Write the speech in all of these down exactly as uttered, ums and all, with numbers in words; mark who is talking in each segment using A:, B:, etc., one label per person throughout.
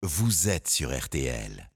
A: vous êtes sur R T L.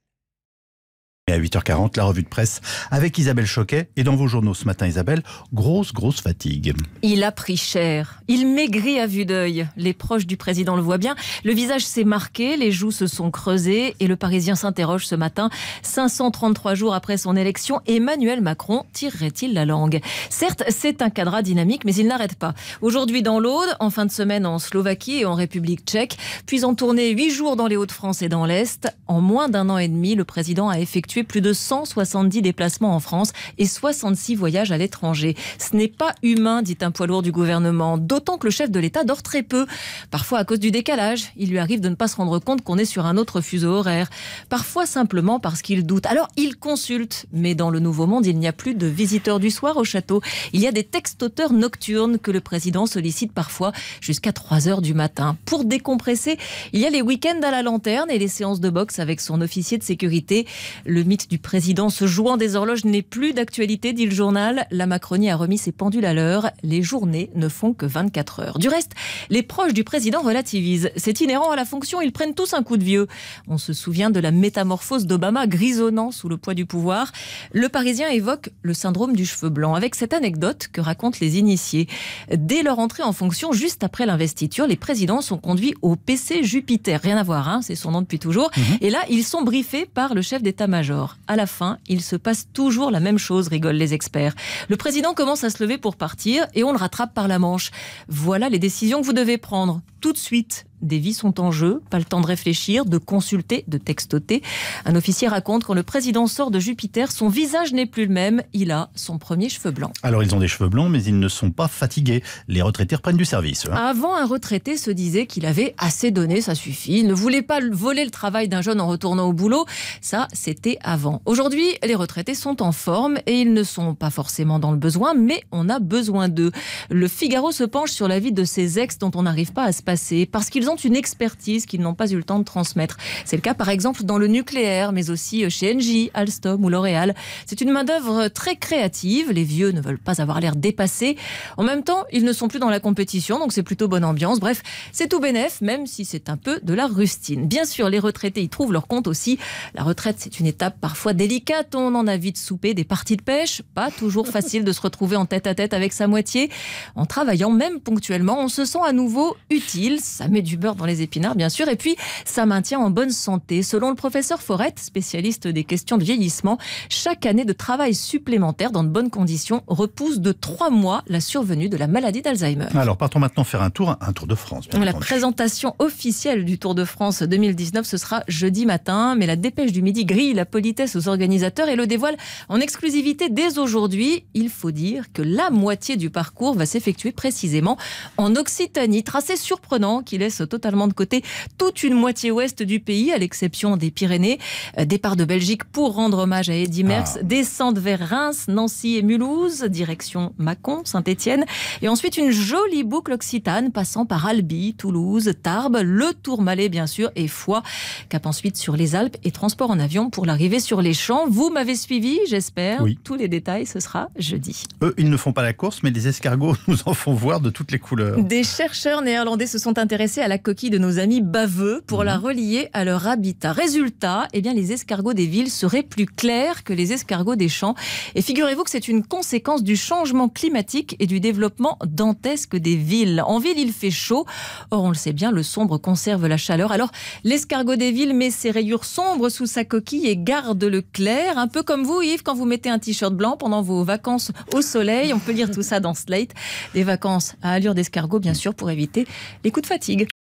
B: Et à huit heures quarante, la revue de presse avec Isabelle Choquet. Et dans vos journaux ce matin, Isabelle, grosse, grosse fatigue.
C: Il a pris cher. Il maigrit à vue d'œil. Les proches du président le voient bien. Le visage s'est marqué, les joues se sont creusées. Et le Parisien s'interroge ce matin. cinq cent trente-trois jours après son élection, Emmanuel Macron tirerait-il la langue? Certes, c'est un cadre dynamique, mais il n'arrête pas. Aujourd'hui dans l'Aude, en fin de semaine en Slovaquie et en République tchèque. Puis en tournée huit jours dans les Hauts-de-France et dans l'Est. En moins d'un an et demi, le président a effectué plus de cent soixante-dix déplacements en France et soixante-six voyages à l'étranger. Ce n'est pas humain, dit un poids lourd du gouvernement, d'autant que le chef de l'État dort très peu. Parfois à cause du décalage, il lui arrive de ne pas se rendre compte qu'on est sur un autre fuseau horaire. Parfois simplement parce qu'il doute. Alors il consulte, mais dans le Nouveau Monde, il n'y a plus de visiteurs du soir au château. Il y a des textoteurs nocturnes que le président sollicite parfois jusqu'à trois heures du matin. Pour décompresser, il y a les week-ends à la lanterne et les séances de boxe avec son officier de sécurité. Le mythe du président se jouant des horloges n'est plus d'actualité, dit le journal. La Macronie a remis ses pendules à l'heure. Les journées ne font que vingt-quatre heures. Du reste, les proches du président relativisent. C'est inhérent à la fonction, ils prennent tous un coup de vieux. On se souvient de la métamorphose d'Obama grisonnant sous le poids du pouvoir. Le Parisien évoque le syndrome du cheveu blanc avec cette anecdote que racontent les initiés. Dès leur entrée en fonction, juste après l'investiture, les présidents sont conduits au P C Jupiter. Rien à voir, hein, c'est son nom depuis toujours. Mmh. Et là, ils sont briefés par le chef d'état-major. À la fin, il se passe toujours la même chose, rigolent les experts. Le président commence à se lever pour partir et on le rattrape par la manche. Voilà les décisions que vous devez prendre tout de suite. Des vies sont en jeu, pas le temps de réfléchir, de consulter, de textoter. Un officier raconte quand le président sort de Jupiter, son visage n'est plus le même, il a son premier cheveu blanc.
B: Alors ils ont des cheveux blancs, mais ils ne sont pas fatigués. Les retraités reprennent du service. Hein.
C: Avant, un retraité se disait qu'il avait assez donné, ça suffit. Il ne voulait pas voler le travail d'un jeune en retournant au boulot. Ça, c'était avant. Aujourd'hui, les retraités sont en forme et ils ne sont pas forcément dans le besoin, mais on a besoin d'eux. Le Figaro se penche sur la vie de ces ex dont on n'arrive pas à se passer, parce qu'ils ont une expertise qu'ils n'ont pas eu le temps de transmettre. C'est le cas par exemple dans le nucléaire, mais aussi chez Engie, Alstom ou L'Oréal. C'est une main-d'œuvre très créative. Les vieux ne veulent pas avoir l'air dépassés. En même temps, ils ne sont plus dans la compétition, donc c'est plutôt bonne ambiance. Bref, c'est tout bénef, même si c'est un peu de la rustine. Bien sûr, les retraités y trouvent leur compte aussi. La retraite, c'est une étape parfois délicate. On en a vite soupé des parties de pêche. Pas toujours facile de se retrouver en tête-à-tête avec sa moitié. En travaillant, même ponctuellement, on se sent à nouveau utile. Ça met du beurre dans les épinards, bien sûr, et puis ça maintient en bonne santé. Selon le professeur Forette, spécialiste des questions de vieillissement, chaque année de travail supplémentaire dans de bonnes conditions repousse de trois mois la survenue de la maladie d'Alzheimer.
B: Alors partons maintenant faire un tour, un tour de France.
C: La entendu. Présentation officielle du Tour de France deux mille dix-neuf, ce sera jeudi matin, mais la dépêche du midi grille la politesse aux organisateurs et le dévoile en exclusivité dès aujourd'hui. Il faut dire que la moitié du parcours va s'effectuer précisément en Occitanie, tracé surprenant qui laisse totalement de côté toute une moitié ouest du pays, à l'exception des Pyrénées. Départ de Belgique pour rendre hommage à Eddy Merckx, ah. descente vers Reims, Nancy et Mulhouse, direction Mâcon, Saint-Étienne, et ensuite une jolie boucle occitane passant par Albi, Toulouse, Tarbes, le Tourmalet bien sûr et Foix, cap ensuite sur les Alpes et transport en avion pour l'arrivée sur les champs. Vous m'avez suivi, j'espère.
B: Oui.
C: Tous les détails, ce sera jeudi.
B: Eux, ils ne font pas la course, mais les escargots nous en font voir de toutes les couleurs.
C: Des chercheurs néerlandais se sont intéressés à la coquille de nos amis baveux pour mmh. la relier à leur habitat. Résultat, eh bien, les escargots des villes seraient plus clairs que les escargots des champs. Et figurez-vous que c'est une conséquence du changement climatique et du développement dantesque des villes. En ville, il fait chaud. Or, on le sait bien, le sombre conserve la chaleur. Alors, l'escargot des villes met ses rayures sombres sous sa coquille et garde le clair. Un peu comme vous, Yves, quand vous mettez un t-shirt blanc pendant vos vacances au soleil. On peut lire tout ça dans Slate. Des vacances à allure d'escargot, bien sûr, pour éviter les coups de fatigue.